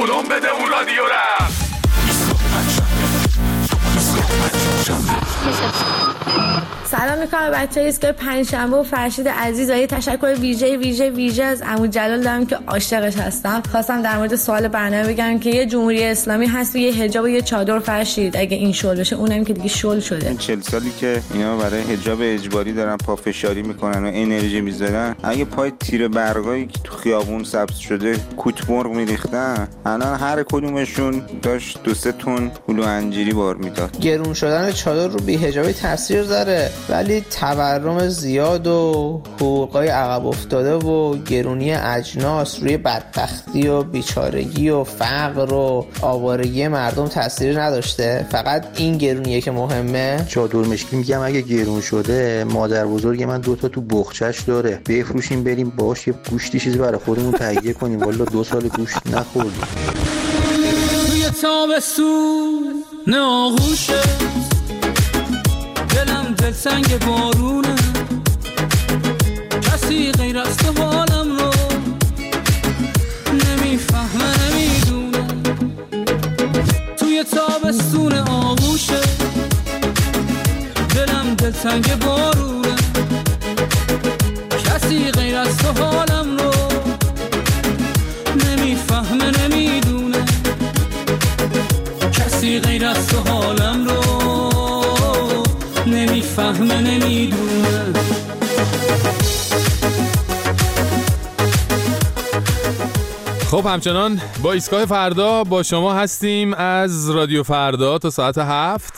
کلم بده اون رادیو رفت. سلام میکنم بچه ایستگاه پنجشنبه و فرشید عزیز. یه تشکر ویژه از عمو جلال دارم که عاشقش هستم. خواستم در مورد سوال برنامه بگم که یه جمهوری اسلامی هست و یه حجاب و یه چادر. فرشید اگه این شل بشه اونم که دیگه شل شده. این 40 سالی که اینا برای حجاب اجباری دارن پافشاری میکنن و انرژی میذارن، اگه پای تیر برقایی که تو خیابون سبز شده کوتمرغ میریختن، الان هر کدومشون داشت 2-3 تن هلو انجیری بار میداد. گرون شدن چادر رو بی‌حجابی تاثیر داره، ولی تورم زیاد و حقوقای عقب افتاده و گرونی اجناس روی بدبختی و بیچارگی و فقر و آوارگی مردم تاثیر نداشته. فقط این گرونیه که مهمه. چادر مشکی میگم اگه گرون شده، مادر بزرگ من 2 تا تو بخچش داره، بفروشیم بریم باش یه گوشتی چیزی برای خودمون تهیه کنیم. والا 2 سال گوشت نخوردیم. توی تابستون آغوشه دلم دلتنگ بارونه، کسی غیر از تو حالم رو نمیفهمه نمیدونه. توی تابستون آغوشه دلم دلتنگ بارونه، کسی غیر از تو حالم رو نمیفهمه نمیدونه. کسی غیر از تو حالم رو نمیفهمه نمیدونه. خب همچنان با ایستگاه فردا با شما هستیم از رادیو فردا تا ساعت 7.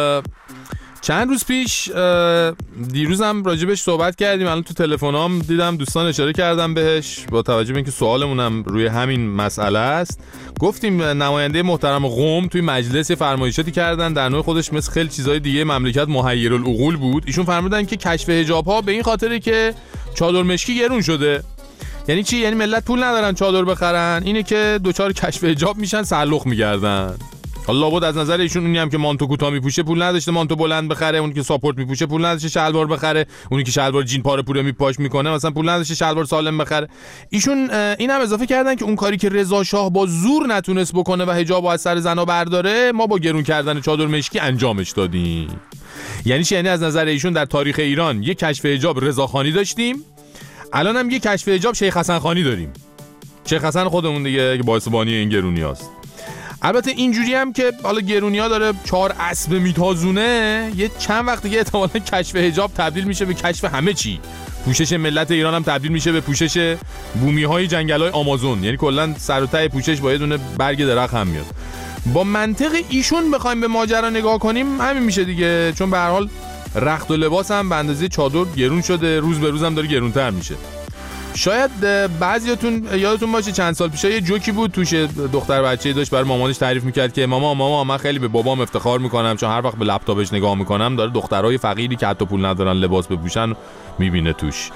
چند روز پیش دیروزم راجبش صحبت کردیم. الان تو تلفنام دیدم دوستان اشاره کردم بهش، با توجه به اینکه سوالمونم روی همین مسئله است. گفتیم نماینده محترم قم توی مجلس فرمایشاتی کردن، در نوع خودش مثل خیلی چیزای دیگه مملکت محیرالعقول بود. ایشون فرمودن که کشف حجاب‌ها به این خاطره که چادر مشکی گرون شده. یعنی چی؟ یعنی ملت پول ندارن چادر بخرن، اینه که دوچار کشف حجاب میشن، سرلخ میگردن. حالا بود از نظر ایشون اونی هم که مانتو کوتاه میپوشه پول نداشته مانتو بلند بخره، اونی که ساپورت میپوشه پول نداشته شلوار بخره، اونی که شلوار جین پاره پوره میپاش میکنه مثلا پول نداشته شلوار سالم بخره. ایشون این هم اضافه کردن که اون کاری که رضا شاه با زور نتونست بکنه و حجابو از سر زنا برداره، ما با گرون کردن چادر مشکی انجامش دادیم. یعنی چی؟ یعنی از نظر ایشون در تاریخ ایران یک کشف حجاب رضاخانی داشتیم، الان هم یک کشف حجاب شیخ حسن خانی داریم. شیخ حسن خودمون دیگه که باعث بانی این گرونیاست. البته اینجوری هم که حالا گرونیا داره 4 اسب میتازونه، یه چند وقت دیگه احتمالاً کشف حجاب تبدیل میشه به کشف همه چی. پوشش ملت ایران هم تبدیل میشه به پوشش بومی‌های جنگل‌های آمازون. یعنی کلاً سر و ته پوشش با یه دونه برگ درخت هم میاد. با منطق ایشون بخوایم به ماجرا نگاه کنیم همین میشه دیگه، چون به هر حال رخت و لباس هم به اندازه چادر گرون شده، روز به روز هم داره گرونتر میشه. شاید بعضیاتون یادتون باشه چند سال پیش یه جوکی بود توش، دختر بچه‌ای داشت برای مامانش تعریف میکرد که ماما من خیلی به بابام افتخار میکنم چون هر وقت به لپتاپش نگاه میکنم داره دخترای فقیری که حتی پول ندارن لباس بپوشن میبینه توش.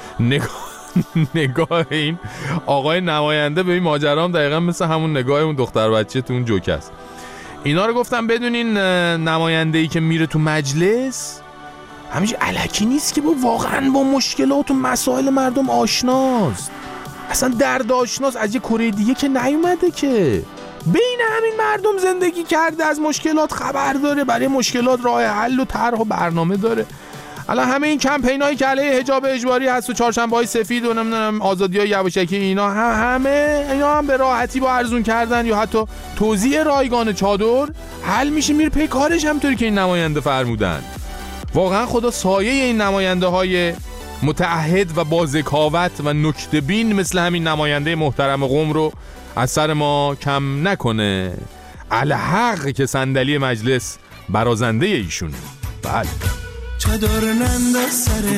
نگاه این آقای نماینده به این ماجرا هم دقیقاً مثل همون نگاه اون دختر بچه تو اون جوک است. اینا رو گفتم بدونین نماینده‌ای که میره تو مجلس همیشه الکی نیست که واقعا با مشکلات و مسائل مردم آشناست. اصلا درد آشناست، از یه کره دیگه که نیومده که بین همین مردم زندگی کرده، از مشکلات خبر داره، برای مشکلات راه حل و طرح و برنامه داره. الان همه این کمپینایی که علیه حجاب اجباری هست و چهارشنبه‌های سفید و نمیدونم آزادی‌های یواشکی، اینا هم به راحتی با ارزون کردن یا حتی توزیع رایگان چادر حل میشه، میره پی کارش همونطوری که این نماینده فرمودن. واقعا خدا سایه این نماینده های متعهد و با ذکاوت و نکته‌بین مثل همین نماینده محترم قم رو از سر ما کم نکنه. الحق که صندلی مجلس برازنده ایشونه. بله چادر ننداز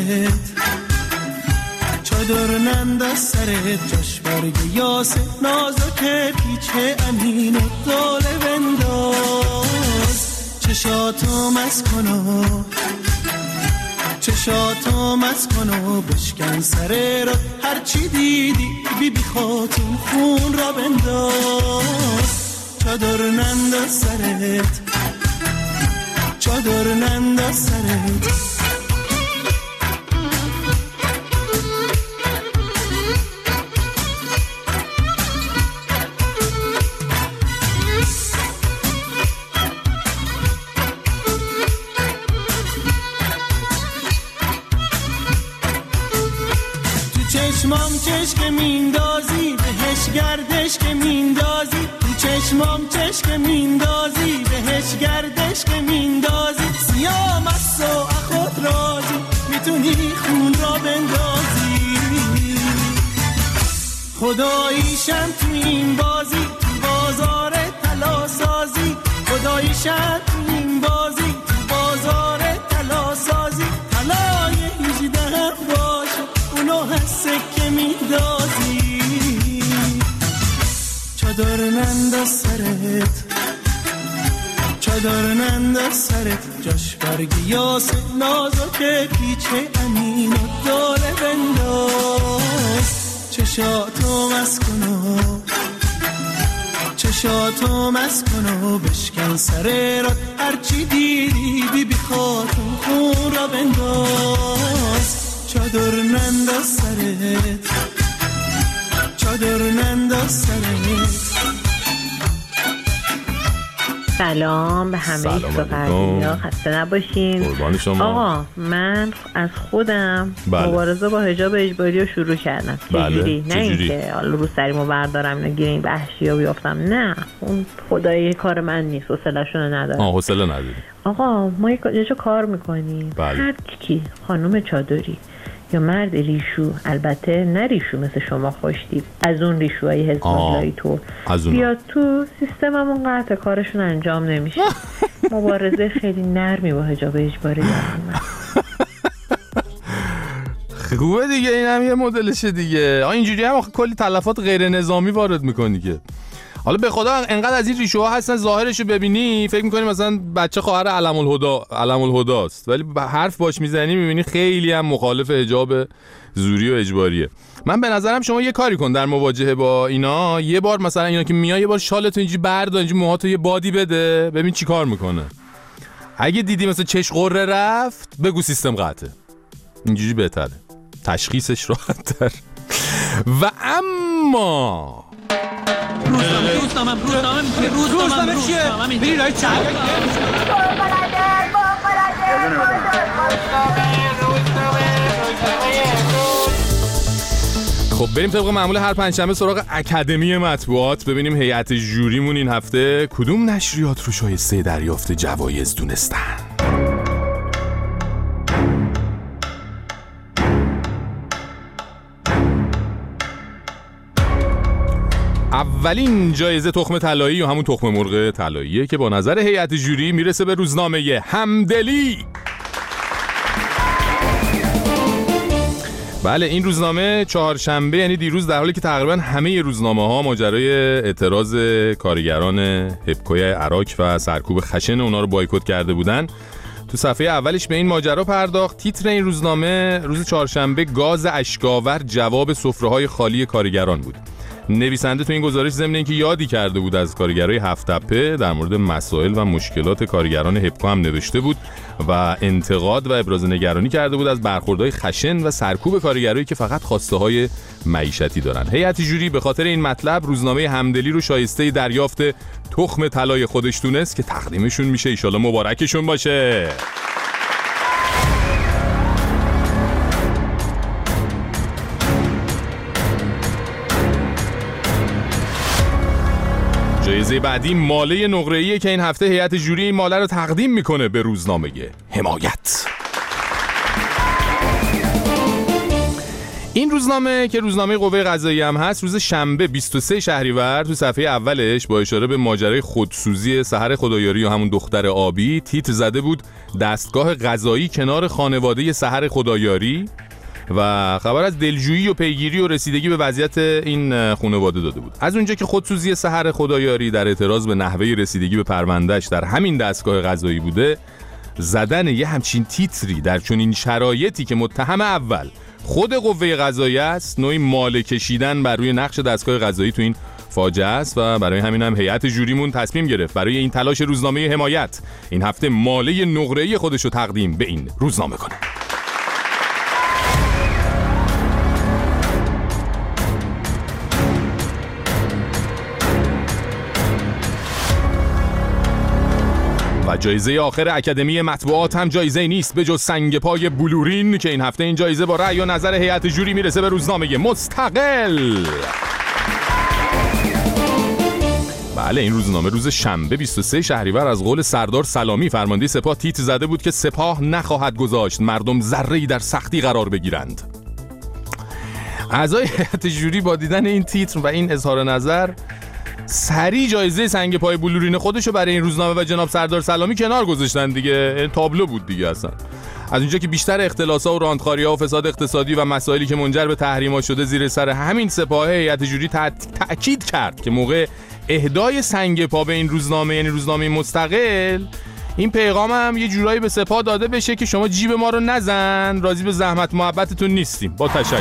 سرت جاش برگ یاسه نازک پیچه امین داله بنداز. چشاتو مز کنو بشکن سره را هرچی دیدی بی خاتون خون را بنداز. چادر ننداز سرت چشمام چشک میندازی بهش گردش که میندازی تو چشمام چشک میندازی بهش گردش که میندازی سیام از و خود راضی میتونی خون را بندازی خداییشم تو این بازی تو بازار طلا سازی خداییشم تو این بازی تو بازار طلا سازی طلای 18 باشه اونو هست که میدازی چادر ننداز سرت چادر ننداز سرت جاش برگی یاسه نازکه پیچه امین و داره بنداز چشاتو مست کنو چشاتو مست کنو بشکن سر رات هرچی دیدی بی بی خاتون خون را بنداز چادر ننداز سرت چادر ننداز سرت سلام به همه ایستگاه‌ها، خسته نباشین. قربان شما. آقا من از خودم مبارزه با حجاب اجباری رو شروع کردم. چجوری؟ نه اینکه حالا رو سریمو بردارم اینو گیرین وحشی‌ها بیافتم، نه اون خدایی کار من نیست، حوصله‌شو ندارم. حوصله نداری. آقا ما یه جا کار میکنیم، هر کی خانم چادری یا مرد ریشو، البته نه ریشو مثل شما خوشتیب، از اون ریشوهای حزب اللهی تو بیاد تو سیستممون قطع کارشون انجام نمیشه. مبارزه خیلی نرمی با حجاب اجباری دارم. خوبه دیگه، این هم یه مدلشه دیگه. اینجوری هم کلی تلفات غیر نظامی وارد میکنی که حالا به خدا انقدر از این ریشوها هستن ظاهرشو ببینی فکر میکنی مثلا بچه خواهر علم الهداست، ولی حرف باش میزنی میبینی خیلی هم مخالف حجاب زوری و اجباریه. من به نظرم شما یه کاری کن در مواجهه با اینا، یه بار مثلا اینا که میای یه بار شالتو اینجوری بردار، اینجوری موهاتو یه بادی بده ببین چی کار میکنه. اگه دیدی مثلا چش قره رفت بگو سیستم قطعه، اینجوری بهتره، تشخیصش راحت‌تر. و اما روزنامه چیه؟ بری رای چند خب بریم طبق معمول هر پنجشنبه سراغ اکادمی مطبوعات، ببینیم هیئت ژوریمون این هفته کدوم نشریات رو شایسته دریافت جوایز دونستن. اولین جایزه تخم طلایی یا همون تخم مرغ طلاییه که با نظر هیئت ژوری میرسه به روزنامه همدلی. بله این روزنامه چهارشنبه یعنی دیروز در حالی که تقریبا همه روزنامه‌ها ماجرای اعتراض کارگران هپکوی عراق و سرکوب خشن اونا رو بایکوت کرده بودن، تو صفحه اولش به این ماجرا پرداخت. تیتر این روزنامه روز چهارشنبه گاز اشک‌آور جواب سفره‌های خالی کارگران بود. نویسنده تو این گزارش ضمن اینکه یادی کرده بود از کارگرای هفت تپه در مورد مسائل و مشکلات کارگران هپکو هم نوشته بود و انتقاد و ابراز نگرانی کرده بود از برخوردهای خشن و سرکوب کارگرایی که فقط خواسته‌های معیشتی دارن. هیئت ژوری به خاطر این مطلب روزنامه همدلی رو شایسته دریافت تخم طلای خودش دونست که تقدیمشون میشه، ان شاءالله مبارکشون باشه. جایزه بعدی ماله نقره‌ایه که این هفته هیئت ژوری این ماله رو تقدیم میکنه به روزنامه حمایت. این روزنامه که روزنامه قوه قضاییه هم هست روز شنبه 23 شهریور تو صفحه اولش با اشاره به ماجرای خودسوزی سحر خدایاری و همون دختر آبی تیتر زده بود دستگاه قضایی کنار خانواده سحر خدایاری و خبر از دلجویی و پیگیری و رسیدگی به وضعیت این خانواده داده بود. از اونجا که خودسوزی سحر خدایاری در اعتراض به نحوه رسیدگی به پروندهش در همین دستگاه قضایی بوده، زدن یه همچین تیتری در چنین شرایطی که متهم اول خود قوه قضاییه است نوعی ماله کشیدن بر روی نقش دستگاه قضایی تو این فاجعه است و برای همین هم هیئت ژوریمون تصمیم گرفت برای این تلاش روزنامه حمایت این هفته ماله نقره‌ای خودش رو تقدیم به این روزنامه کنه. و و جایزه آخر اکادمی مطبوعات هم جایزه نیست به جز سنگ پای بلورین که این هفته این جایزه با رأی و نظر هیئت جوری میرسه به روزنامه مستقل. بله، این روزنامه روز شنبه 23 شهریور از قول سردار سلامی فرمانده سپاه تیتر زده بود که سپاه نخواهد گذاشت مردم ذره‌ای در سختی قرار بگیرند. اعضای هیئت جوری با دیدن این تیتر و این اظهار نظر سریع جایزه سنگ پای بلورین خودشو برای این روزنامه و جناب سردار سلامی کنار گذاشتن دیگه. تابلو بود دیگه. اصلا از اونجا که بیشتر اختلاس‌ها و راندخاری‌ها و فساد اقتصادی و مسائلی که منجر به تحریم‌ها شده زیر سر همین سپاه، هیئت جوری تأکید کرد که موقع اهدای سنگ پا به این روزنامه، یعنی روزنامه مستقل، این پیغام هم یه جورایی به سپاه داده بشه که شما جیب ما رو نزن، راضی به زحمت محبتتون نیستیم. با تشکر.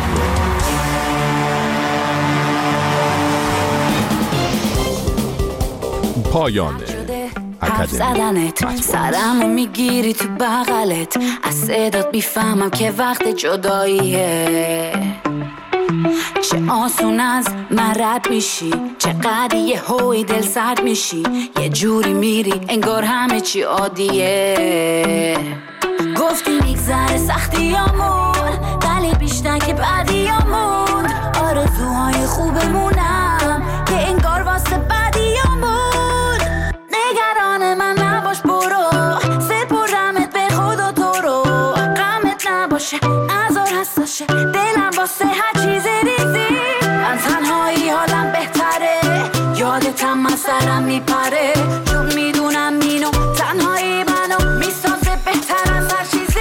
پایان حرف زدنت سرمو میگیری تو بغلت، از صدات بیفهمم که وقت جداییه. چه آسون از من رد میشی، چقدر یه هوی دل سرد میشی، یه جوری میری انگار همه چی عادیه. گفتی میگذره سختیامون ولی بیشتر که بعدیامون، آرزوهای خوبمونم که انگار واسه بعدیامون. نگران من نباش برو، سپردمت به خدا تو رو، غمت نباشه ازار حساشه دلم واسه هر چیز ریزی. من تنهایی حالم بهتره، یادتم من سرم میپره، چون میدونم اینو تنهایی منو میسازه بهتر از هر چیزی.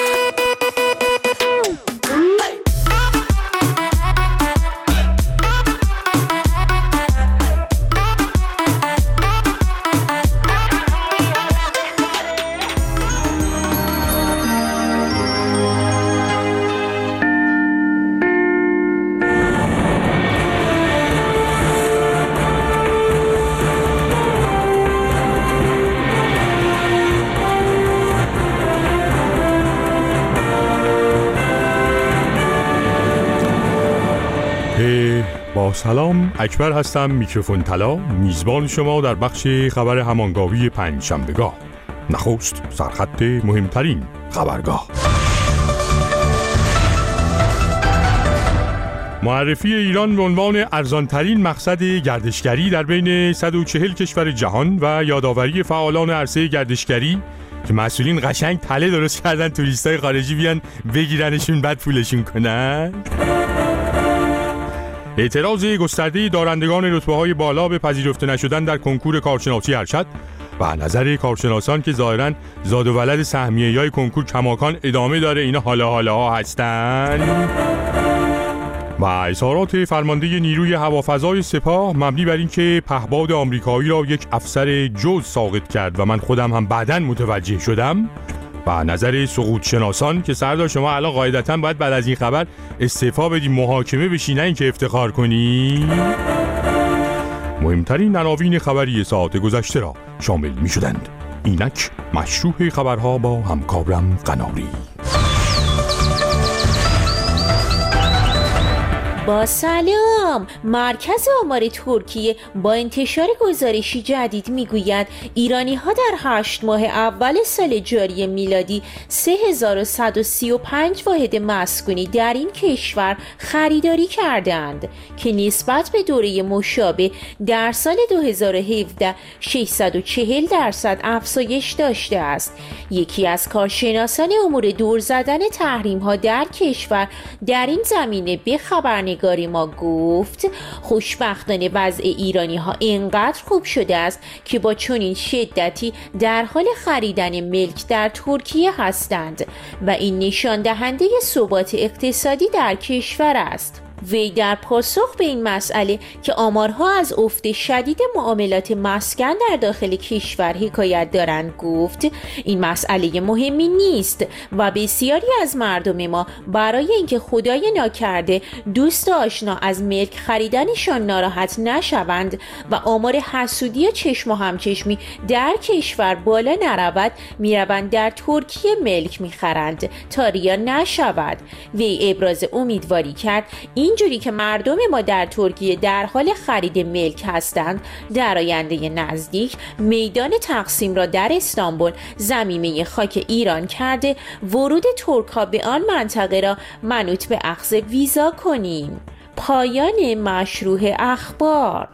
با سلام، اکبر هستم، میکروفون طلا، میزبان شما در بخش خبر همانگاوی پنجشنبهگاه. نخست سرخط مهمترین خبرگاه. معرفی ایران به عنوان ارزانترین مقصد گردشگری در بین 140 کشور جهان و یادآوری فعالان عرصه گردشگری که مسئولین قشنگ تله درست کردن توریستای خارجی بیان بگیرنشون بعد پولشون کنن. اعتراض گسترده دارندگان رتبه‌های بالا به پذیرفته نشدن در کنکور کارشناسی ارشد و نظر کارشناسان که ظاهراً زاد و ولد سهمیه‌های کنکور کماکان ادامه داره، اینا حالا هستن. و اظهارات فرمانده نیروی هوافضای سپاه مبنی بر این که پهباد آمریکایی را یک افسر جز ساقط کرد و من خودم هم بعداً متوجه شدم، و نظر سقوط شناسان که سردار شما الان قاعدتاً باید بعد از این خبر استعفا بدی، محاکمه بشی، نه اینکه افتخار کنی. مهمترین عناوین خبری ساعت گذشته را شامل می شدند. اینک مشروع خبرها با همکارم قناری. با سلام، مرکز آمار ترکیه با انتشار گزارشی جدید میگوید ایرانی ها در 8 ماه اول سال جاری میلادی 3135 واحد مسکونی در این کشور خریداری کردند که نسبت به دوره مشابه در سال 2017 640% افزایش داشته است. یکی از کارشناسان امور دور زدن تحریم ها در کشور در این زمینه به خبرنگاری ما گفت خوشبختانه وضع ایرانی ها اینقدر خوب شده است که با چنین شدتی در حال خریدن ملک در ترکیه هستند و این نشان دهنده ثبات اقتصادی در کشور است. وی در پاسخ به این مسئله که آمارها از افت شدید معاملات مسکن در داخل کشور حکایت دارند گفت این مسئله مهمی نیست و بسیاری از مردم ما برای اینکه خدای ناکرده دوست آشنا از ملک خریدنشان ناراحت نشوند و آمار حسودی چشم و همچشمی در کشور بالا نرود میروند در ترکیه ملک میخرند تا ریا نشود. وی ابراز امیدواری کرد این اینجوری که مردم ما در ترکیه در حال خرید ملک هستند، در آینده نزدیک میدان تقسیم را در استانبول ضمیمه خاک ایران کرده ورود ترک‌ها به آن منطقه را منوط به اخذ ویزا کنیم. پایان مشروع اخبار.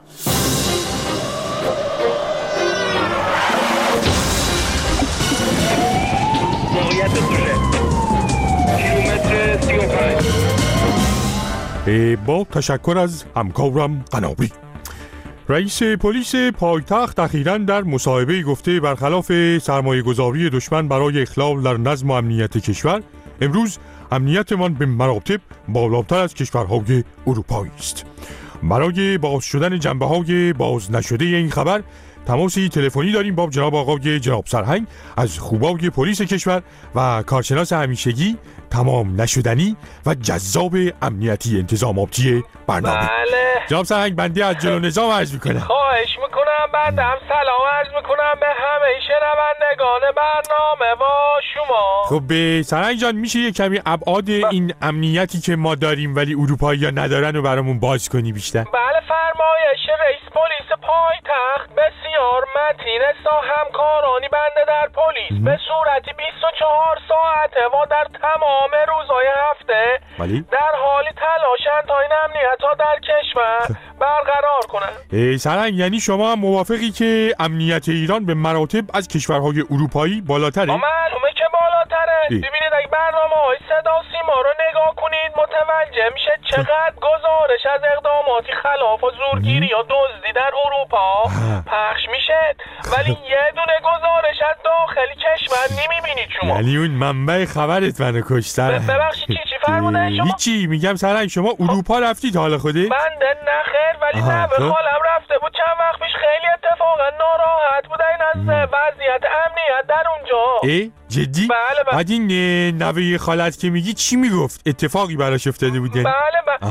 با تشکر از همکارم قنابی. رئیس پلیس پایتخت اخیراً در مصاحبه‌ای گفته برخلاف سرمایه‌گذاری دشمن برای اخلال در نظم و امنیت کشور، امروز امنیتمان به مراتب بالاتر از کشورهای اروپایی است. برای باز شدن جنبه‌های باز نشده این خبر تماسی تلفنی داریم با جناب سرهنگ از خوبای پلیس کشور و کارشناس همیشگی، تمام نشدنی و جذاب امنیتی انتظاماتی برنامه. بله جناب سرهنگ، بنده از جلو نظام عرض میکنم. خواهش میکنم. بنده هم سلام عرض میکنم به همه شنوندگان برنامه و شما. خب به سرهنگ جان، میشه یه کمی ابعاد این امنیتی که ما داریم ولی اروپایی ها ندارن و برامون باز کنی بیشتر؟ بله، فرمایش رئیس پلیس پایتخت بسیار متین است. همکارانی بنده در پلیس به صورتی 24 ساعته و در تمام روزهای هفته در حال تلاشند تا این امنیت ها در کشور برقرار کنند. سرهنگ، یعنی شما هم موافقی که امنیت ایران به مراتب از کشورهای اروپایی بالاتره؟ معلومه که بالاتره. ببینید اگه برنامه‌های صدا و سیما رو نگاه کنید متوجه میشه چقدر گزارش از اقداماتی خلاف زورگیری یا دزدی در اروپا پخش میشه، ولی یه دونه گزارش از داخلی کشور نمیبینید شما. یعنی اون منبع خبرت منو کشت. ببخشید چی فرمودن شما؟ هیچی، میگم سرهنگ شما اروپا رفتید حال خوده؟ بنده نخیر، ولی نه به خالم رفته بود چند وقت پیش. خیلی اتفاقا ناراحت بود این از وضعیت امنیت در اونجا. جدی؟ بله. بعد این نوه خالت که میگی چی میگفت؟ اتفاقی براش افتاده بوده؟ بله.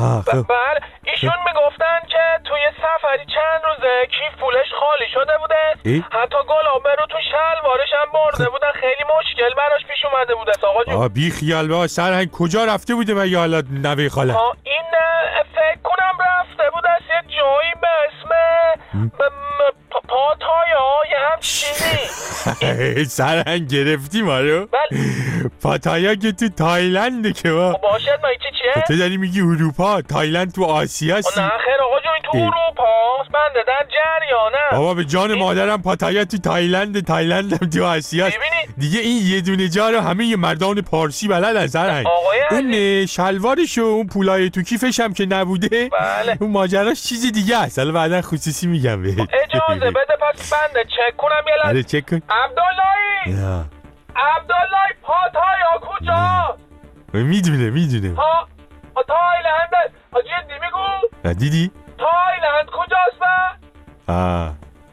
ایشون میگفتن که توی سفری چند روزه کیف پولش خالی شده بوده، حتی گلابه رو تو شلوارش هم برده بودن. خیلی مشکل براش پیش اومده بوده آقا جون. بی خیال با سرهنگ، کجا رفته بوده مگه حالا نوه خالت؟ این فکر کنم رفته بود از یه جایی به اسم پاتایا یه هم چیزی. سرهنگ گرفتی ما رو؟ پاتایا که تو تایلنده که با باشد. ما چیه؟ تو داری میگی اروپا، تایلند تو آسیا هستی؟ نه خیر آقا جون، تو اروپا بنده در جریانم. بابا به جان مادرم پاتایا تو تایلند هم تو آسیا هست. دیگه این یه دونه جا رو همه مردان پارسی بلدن سرهنگ. اون شلوارش و اون پولای تو کیفش هم که نبوده، اون ماجراش چیز دیگه است. حالا بعدا خصوصی میگم بهت. اجازه بده پس بنده چک کنم یه لحظه. چک کن. عبدالله پاتایا کجا؟ میدونه تایلند. جدی میگو؟ دیدی؟ تایلند کجاست با؟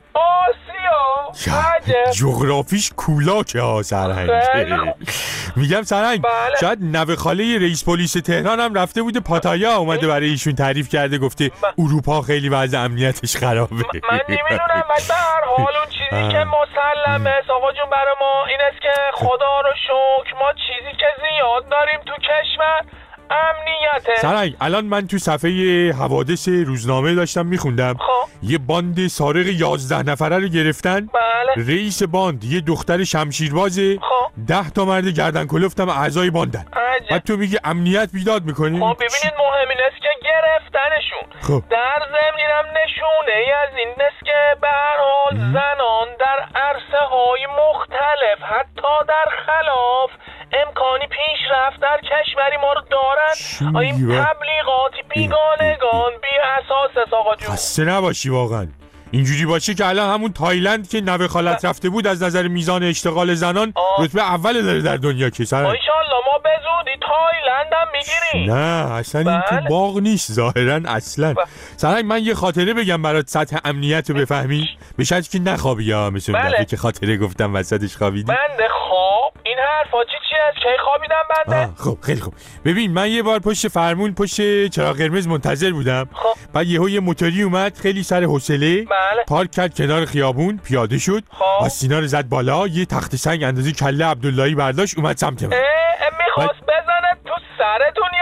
آسیا. جغرافیش کولاکه ها سرهنگ. میگم سرهنگ، شاید نوه خاله رئیس پلیس تهران هم رفته بوده پاتایا، اومده برای ایشون تعریف کرده گفته اروپا خیلی وضع امنیتش خرابه. من نمیدونم، ولی به هر حال اون چیزی که مسلمه آقا جون برای ما این است که خدا رو شکر ما چیزی که زیاد داریم تو کشور امنیته. سرهنگ، الان من تو صفحه حوادث روزنامه داشتم میخوندم یه باند سارق 11 نفره رو گرفتن. رئیس باند یه دختر شمشیربازه، 10 تا مرد گردن کلفتم اعضای باندن. بعد تو میگی امنیت بیداد میکنی؟ ببینید مهم این است که گرفتنشون در ضمن اینم نشونه ای از این است که به هر حال زنان در عرصه های مختلف حتی در خلاف امکانی پیشرفت در کشوری ما رو دارن. این تبلیغاتی بیگانگان بی اساس آقا جون. خسته نباشی واقعا. اینجوری باشه که الان همون تایلند که نوه خالت رفته بود از نظر میزان اشتغال زنان رتبه اول داره در دنیا که سر. انشالله ما به زودی تایلند هم میگیریم. نه اصلا این تو باغ نیست ظاهرا اصلا. سرهنگ، من یه خاطره بگم برات سطح امنیت رو بفهمی، به شرطی که نخوابی یا مثل اون دفعه که خاطره گفتم وسطش خوابیدی. بنده خواب این حرفا چی است؟ کی خوابیدم بنده؟ خب خیلی خوب. ببین من یه بار پشت فرمون پشت چراغ قرمز منتظر بودم. بعد یه موتوری اومد خیلی سر حوصله پارک کرد کنار خیابون، پیاده شد، آستینا رو زد بالا، یه تخت سنگ اندازه کله عبداللهی برداشت اومد سمت من. میخواست بزنه تو سرتون یعنی؟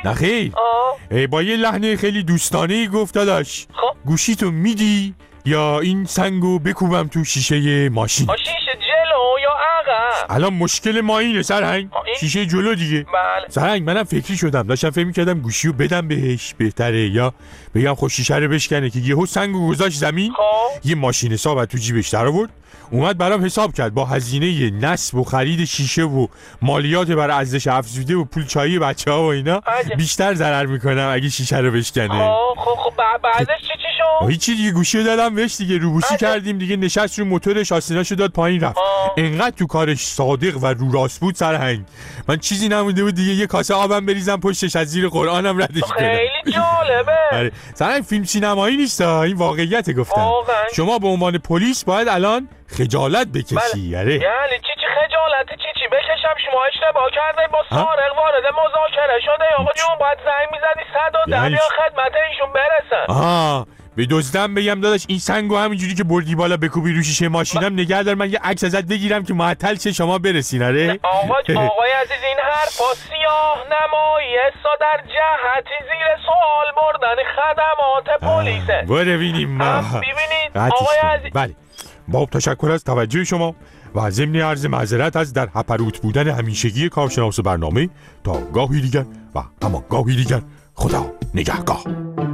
نخیر با یه لحن خیلی دوستانه گفت داداش گوشیتو میدی یا این سنگو بکوبم تو شیشه ماشین؟ شیشه جلو یا عقب؟ الان مشکل ما اینه سرهنگ، شیشه جلو دیگه. بله سرهنگ منم فکری شدم، داشتم فکر می‌کردم گوشیو بدم بهش بهتره یا بگم خب شیشه رو بشکنه که یهو سنگو گذاشت زمین. یه ماشین حساب تو جیبش در آورد، اومد برام حساب کرد با هزینه نصب و خرید شیشه و مالیات بر ارزش افزوده و پول چایی بچه‌ها و اینا بیشتر ضرر میکنم اگه شیشه رو بشکنه. خب بعدش چی شد؟ هیچی دیگه، گوشیو دادم بهش دیگه، روبوسی کردیم دیگه، نشست رو موتورش، آستیناشو داد پایین رفت. انقدر تو کارش صادق و رو راست بود سرهنگ، من چیزی نمونده بود دیگه یه کاسه آبم بریزم پشتش از زیر قرآنم ردش کنم. خیلی جالبه. سرهنگ فیلم سینمایی نیست، این واقعیت گفتم. شما به عنوان پلیس باید الان خجالت بکشی. یعنی چی خجالت چی بکشم؟ شما اشتباه کردین، با سارق وارد مذاکره شده. آقا جون باید زنگ میزدی 110 یا خدمت ایشون برسن. به دزدم بگم داداش این سنگو همینجوری که بردی بالا بکوبی رو شیشه ماشینم نگه دار، من یه عکس ازت بگیرم که معطل شه شما برسین. آره آقای عزیز این حرفا سیاه نمایی است در جهتی زیر سوال بردن خدمات پلیسه. برو ببینیم ببینید آقای عزیز. بله با تشکر از توجه شما و ضمن عرض معذرت از در هپروت بودن همیشگی کارشناس برنامه. تا گاهی دیگر و اما گاهی دیگر، خدا نگهگاه.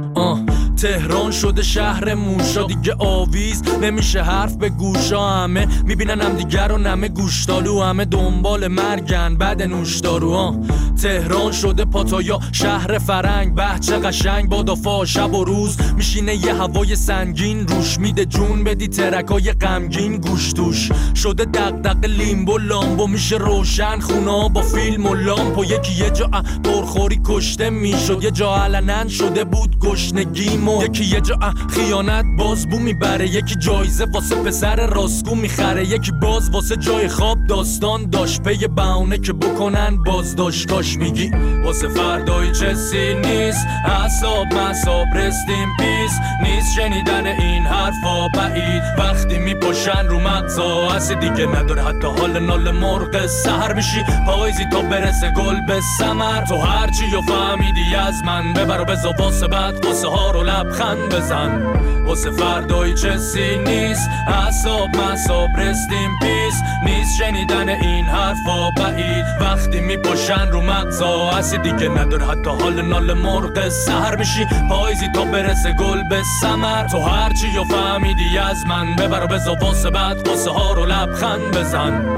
تهران شده شهر موشا، دیگه آویز نمیشه حرف به گوشا، همه میبینن هم دیگر رو نمه گوشتالو، همه دنبال مرگن بعد نوشدارو. تهران شده پاتایا شهر فرنگ، بچه قشنگ با دافا شب و روز میشینه یه هوای سنگین روش، میده جون بدی ترکای غمگین گوش توش، شده دغدغه لیمبو لامبو، میشه روشن خونا با فیلم و لامپو، یکی یه جا پرخوری کشته میشد، یه جا علنن شده بود گشنگی، یکی یه جا خیانت باز بو میبره، یکی جایزه واسه پسر راستگو میخره، یکی باز واسه جای خواب داستان داشت، پی بهونه که بکنن بازداشت. کاش میگی واسه فردای چسی نیست، حساب مساب رستیم پیس نیست، شنیدن این حرفا بعید وقتی میپاشن رو مغزا، اصلا دیگه نداره حتی حال نال مرغ سحر میشی پاییزی تا برسه گل به ثمر، تو هرچی یا فهمیدی از من ببر و بزا واسه بعد قصه ها رو لبخند بزن، واسه فردای چسی نیست، حساب مساب رستیم پیس نیست، شنیدن این حرفا بعید وقتی میپاشن رو مغزا، اصلا دیگه نداره حتی حال نال مرغ سحر میشی پاییزی تا برسه گل به ثمر، تو هرچی یا فهمیدی از من ببر و بزا واسه بعد قصه ها رو لبخند بزن.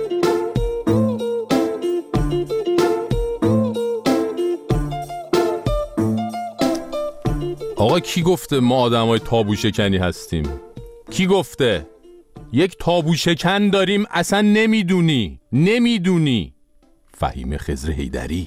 آقا کی گفته ما آدمای تابو شکنی هستیم؟ کی گفته؟ یک تابو شکن داریم اصلا نمیدونی. فهیم خضر حیدری.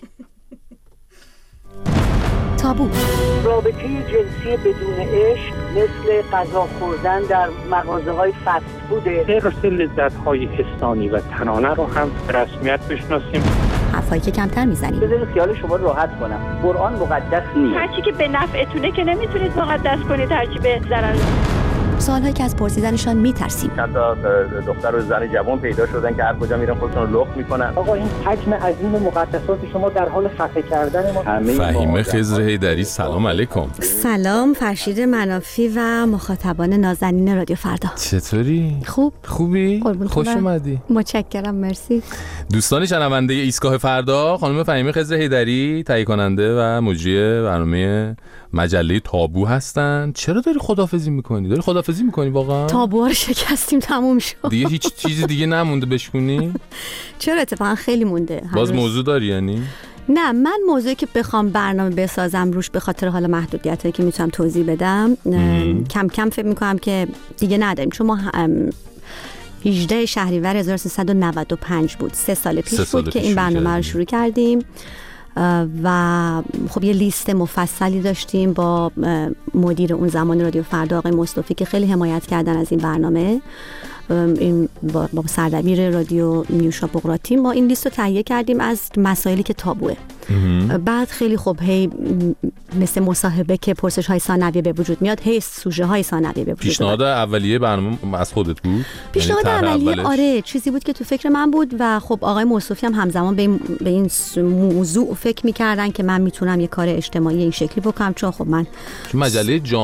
تابو رابطه جنسی بدون عشق مثل غذا خوردن در مغازه‌های فست فوده. حفظ لذت‌های حسانی و تنانه رو هم رسمیت بشناسیم. حرفایی که کمتر میزنیم. بذارید خیال شما راحت کنم. قرآن مقدس نیست. هرچی که به نفعتونه که نمیتونید مقدس کنید، هرچی به ضرر. سوالهایی که از پرسیدنشان میترسیم. چند تا دختر و زن جوان پیدا شدن که هر کجا میرن خودشون رو لخت میکنن. آقا این حجم عظیم مقدسات شما در حال خفه کردن ما. فهیم خضر حیدری سلام علیکم. سلام فرشید منافی و مخاطبان نازنین رادیو فردا. چطوری؟ خوبی؟ خوش اومدی. متشکرم، مرسی. دوستان شنونده ایستگاه فردا، خانم فهیم خضر حیدری تهیه کننده و مجری برنامه مجله تابو هستن. چرا داری خداحافظی میکنی؟ واقعا؟ تابوها رو شکستیم، تموم شد دیگه. هیچ چیزی دیگه نمونده بشکنی؟ چرا اتفاقا خیلی مونده. باز موضوع داری یعنی؟ نه، من موضوعی که بخوام برنامه بسازم روش به خاطر حالا محدودیتایی که میتونم توضیح بدم کم کم فکر میکنم که دیگه نداریم، چون ما 18 شهریور 1395 بود، 3 سال پیش بود که این برنامه رو شروع کردیم و خب یه لیست مفصلی داشتیم با مدیر اون زمان رادیو فردا آقای مصطفی که خیلی حمایت کردن از این برنامه این با سردبیر رادیو نیوشا بغراتی ما این لیست رو تهیه کردیم از مسائلی که تابوه. بعد خیلی خوب هی مثل مصاحبه که پرسش های ثانویه به وجود میاد، هی سوژه های ثانویه به وجود. پیشنهاد اولیه برنامه از خودت بود؟ پیشنهاد اولیه آره چیزی بود که تو فکر من بود و خب آقای موصوفی هم همزمان به این موضوع فکر میکردن که من میتونم یه کار اجتماعی این شکلی بکنم، چون خب من مجله